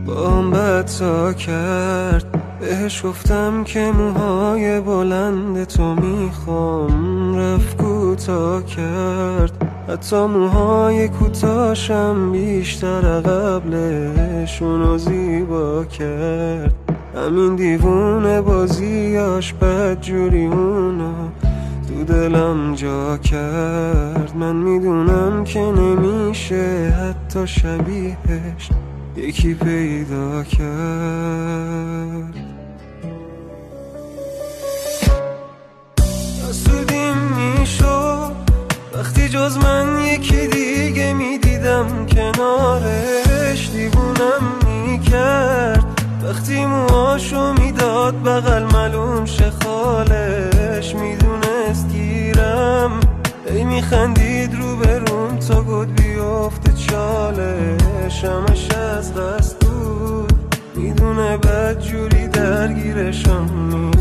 با هم بدتا کرد. بهش گفتم که موهای بلند تو میخوام، رفت کوتا کرد. حتی موهای کوتاشم بیشتر قبلشونو زیبا کرد. همین دیوونه بازیاش بدجوری اونو تو دلم جا کرد. من میدونم که نمیشه حتی شبیهش یکی پیدا کرد. حسودیم میشد وقتی جز من یکی دیگه میدیدم کنارش. دیوونم میکرد وقتی موهاشو میداد بغل ملوم شه خالش. میدونست گیرم ای میخندید رو بروم تا گد بیفته چالش. همش از قصد بود میدونه بدجوری درگیرشم